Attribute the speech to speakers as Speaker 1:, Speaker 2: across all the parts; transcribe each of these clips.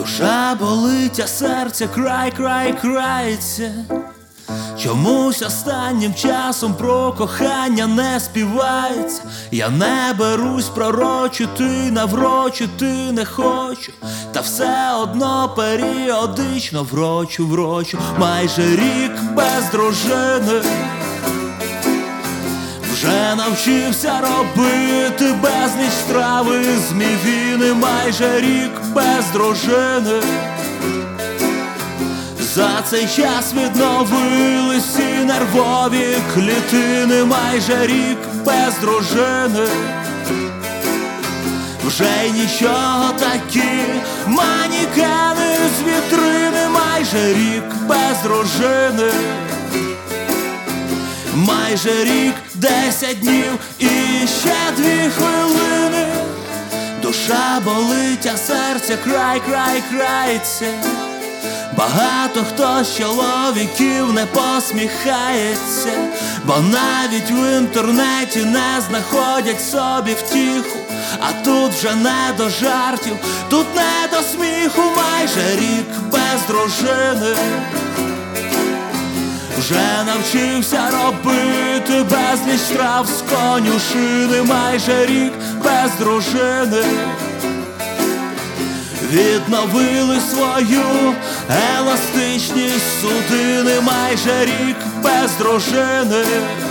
Speaker 1: Душа болить, а серце крається. Чомусь останнім часом про кохання не співається. Я не берусь пророчити, наврочити не хочу, та все одно періодично врочу. Майже рік без дружини. Вже навчився робити безліч страви з мівіни. Майже рік без дружини. За цей час відновились всі нервові клітини. Майже рік без дружини. Вже й нічого такі манікени з вітрини. Майже рік без дружини. Майже рік, 10 днів і ще 2 хвилини. Душа болить, а серце крається. Багато хто з чоловіків не посміхається, бо навіть в інтернеті не знаходять собі втіху. А тут вже не до жартів, тут не до сміху. Майже рік без дружини. Вже навчився робити безліч страв з конюшини. Майже рік без дружини. Відновили свою еластичність судини. Майже рік без дружини.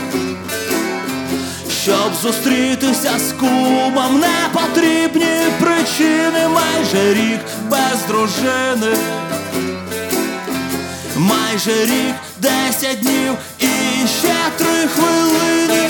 Speaker 1: Щоб зустрітися з кумом, не потрібні причини. Майже рік без дружини. Майже рік, 10 днів і ще 3 хвилини.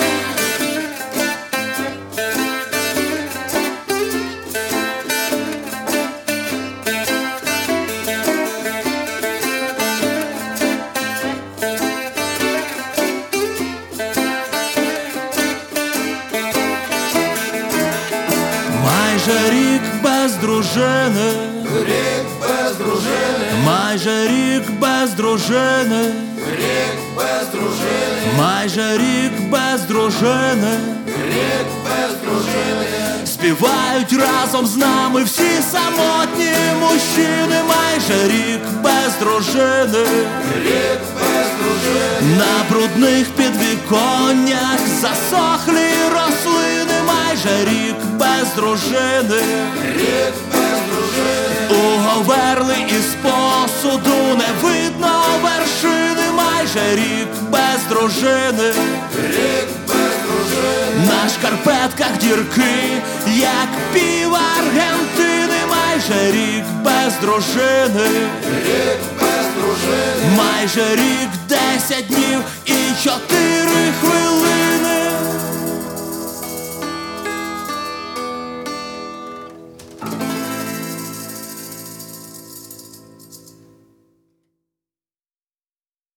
Speaker 1: Майже рік без дружини.
Speaker 2: Рік без дружини.
Speaker 1: Майже рік без дружини.
Speaker 2: Рік без дружини.
Speaker 1: Майже рік без дружини.
Speaker 2: Рік без дружини.
Speaker 1: Співають разом з нами всі самотні мужчини. Майже рік без дружини.
Speaker 2: Рік без дружини.
Speaker 1: На брудних підвіконнях засохлі рослини. Майже рік без дружини.
Speaker 2: Рік без дружини.
Speaker 1: У говерли із посуду не видно вершини. Майже рік без дружини.
Speaker 2: Рік без дружини.
Speaker 1: На шкарпетках дірки, як пів Аргентини. Майже рік без дружини.
Speaker 2: Рік без дружини.
Speaker 1: Майже рік, 10 днів і 4 хвилини.